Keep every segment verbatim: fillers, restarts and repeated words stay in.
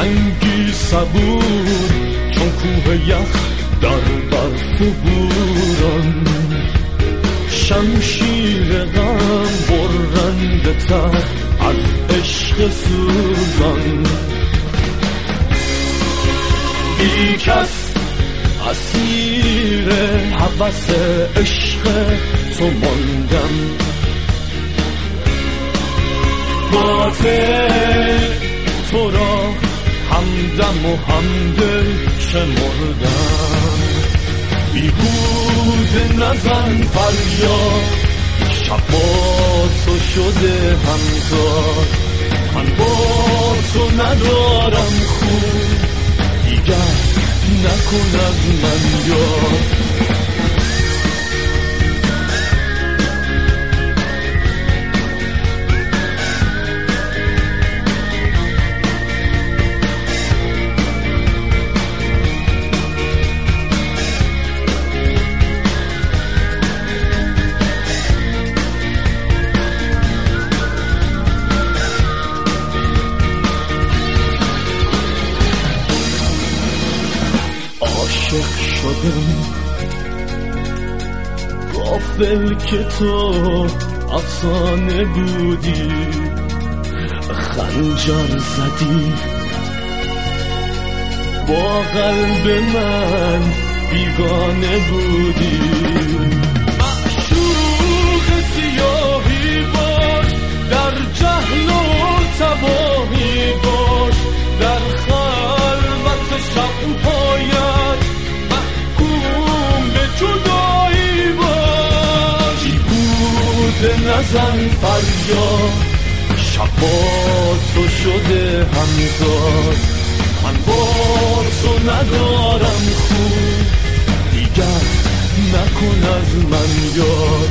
سنگی صبور چون کوه یخ در برف و بوران، شمشیر غم برنده تر از عشق سوزان. بی کس اسیر هوس عشق تو ماندم، باطل تو را همدم و همدل شمردم. بیهوده نزن فریاد، شب با تو شده همزاد. من با تو ندارم خون، دیگر نکن از من یاد. عاشق شدم غافل که تو افسانه بودی، خنجر زدی با قلب من بیگانه بودی. معشوق سیاهی باش، در جهل و تباهی باش، در خلوت شب‌هایت محکوم به جدایی باش. بیهوده نزن فریاد، شب با تو شده همزاد. من با تو ندارم خون، دیگر نکن از من یاد.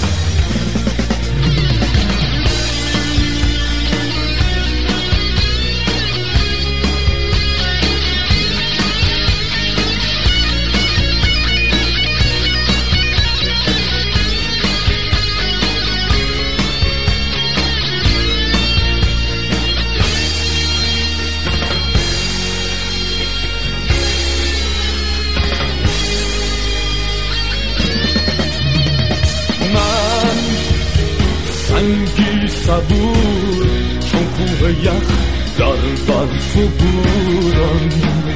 سنگی صبور چون کوه یخ در برف و بوران،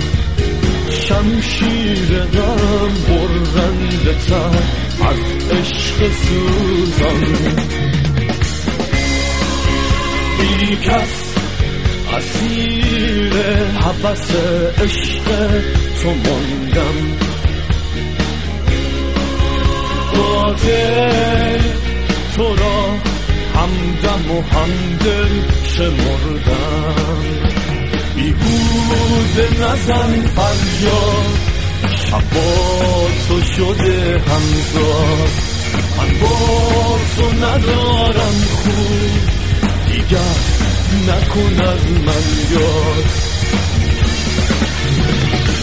شمشیر غم برنده تر از عشق سوزان. بی کس اسیر هوس عشق تو ماندم، باطل تو را همدم و همدل شمردم. بیهوده نزن فریاد، شب با تو شده همزاد. من با تو ندارم خون، دیگر نکن از من یاد.